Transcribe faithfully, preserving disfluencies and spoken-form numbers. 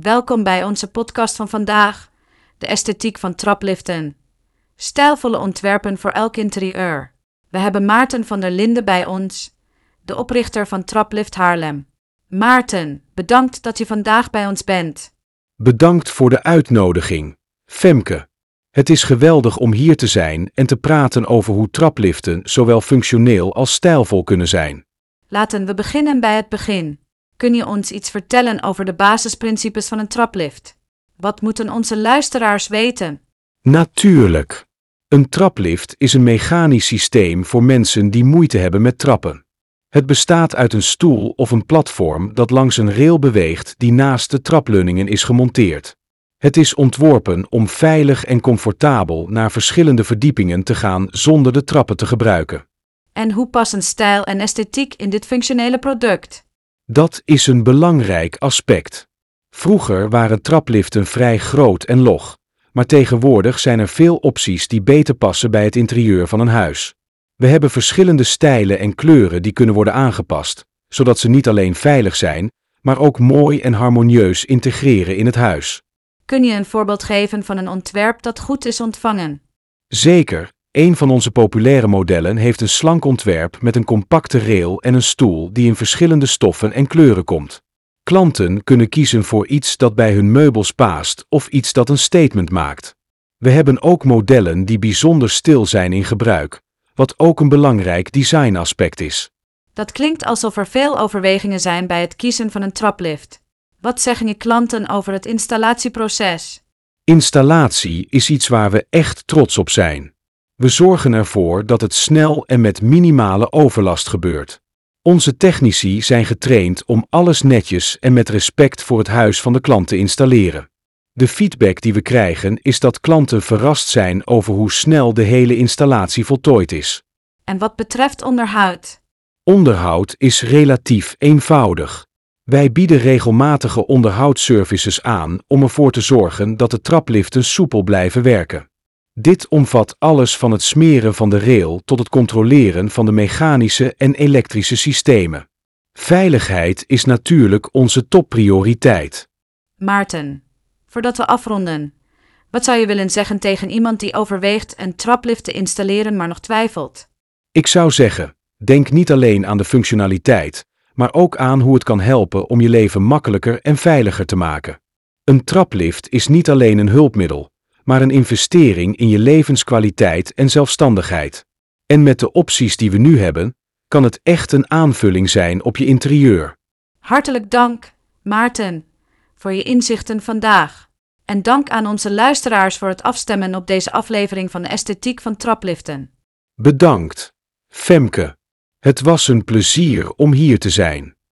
Welkom bij onze podcast van vandaag, de esthetiek van trapliften. Stijlvolle ontwerpen voor elk interieur. We hebben Maarten van der Linden bij ons, de oprichter van Traplift Haarlem. Maarten, bedankt dat je vandaag bij ons bent. Bedankt voor de uitnodiging, Femke. Het is geweldig om hier te zijn en te praten over hoe trapliften zowel functioneel als stijlvol kunnen zijn. Laten we beginnen bij het begin. Kun je ons iets vertellen over de basisprincipes van een traplift? Wat moeten onze luisteraars weten? Natuurlijk. Een traplift is een mechanisch systeem voor mensen die moeite hebben met trappen. Het bestaat uit een stoel of een platform dat langs een rail beweegt die naast de trapleuningen is gemonteerd. Het is ontworpen om veilig en comfortabel naar verschillende verdiepingen te gaan zonder de trappen te gebruiken. En hoe passen stijl en esthetiek in dit functionele product? Dat is een belangrijk aspect. Vroeger waren trapliften vrij groot en log, maar tegenwoordig zijn er veel opties die beter passen bij het interieur van een huis. We hebben verschillende stijlen en kleuren die kunnen worden aangepast, zodat ze niet alleen veilig zijn, maar ook mooi en harmonieus integreren in het huis. Kun je een voorbeeld geven van een ontwerp dat goed is ontvangen? Zeker, een van onze populaire modellen heeft een slank ontwerp met een compacte rail en een stoel die in verschillende stoffen en kleuren komt. Klanten kunnen kiezen voor iets dat bij hun meubels past of iets dat een statement maakt. We hebben ook modellen die bijzonder stil zijn in gebruik, wat ook een belangrijk designaspect is. Dat klinkt alsof er veel overwegingen zijn bij het kiezen van een traplift. Wat zeggen je klanten over het installatieproces? Installatie is iets waar we echt trots op zijn. We zorgen ervoor dat het snel en met minimale overlast gebeurt. Onze technici zijn getraind om alles netjes en met respect voor het huis van de klant te installeren. De feedback die we krijgen is dat klanten verrast zijn over hoe snel de hele installatie voltooid is. En wat betreft onderhoud? Onderhoud is relatief eenvoudig. Wij bieden regelmatige onderhoudsservices aan om ervoor te zorgen dat de trapliften soepel blijven werken. Dit omvat alles van het smeren van de rail tot het controleren van de mechanische en elektrische systemen. Veiligheid is natuurlijk onze topprioriteit. Maarten, voordat we afronden, wat zou je willen zeggen tegen iemand die overweegt een traplift te installeren maar nog twijfelt? Ik zou zeggen, denk niet alleen aan de functionaliteit, maar ook aan hoe het kan helpen om je leven makkelijker en veiliger te maken. Een traplift is niet alleen een hulpmiddel, maar een investering in je levenskwaliteit en zelfstandigheid. En met de opties die we nu hebben, kan het echt een aanvulling zijn op je interieur. Hartelijk dank, Maarten, voor je inzichten vandaag. En dank aan onze luisteraars voor het afstemmen op deze aflevering van de esthetiek van trapliften. Bedankt, Femke. Het was een plezier om hier te zijn.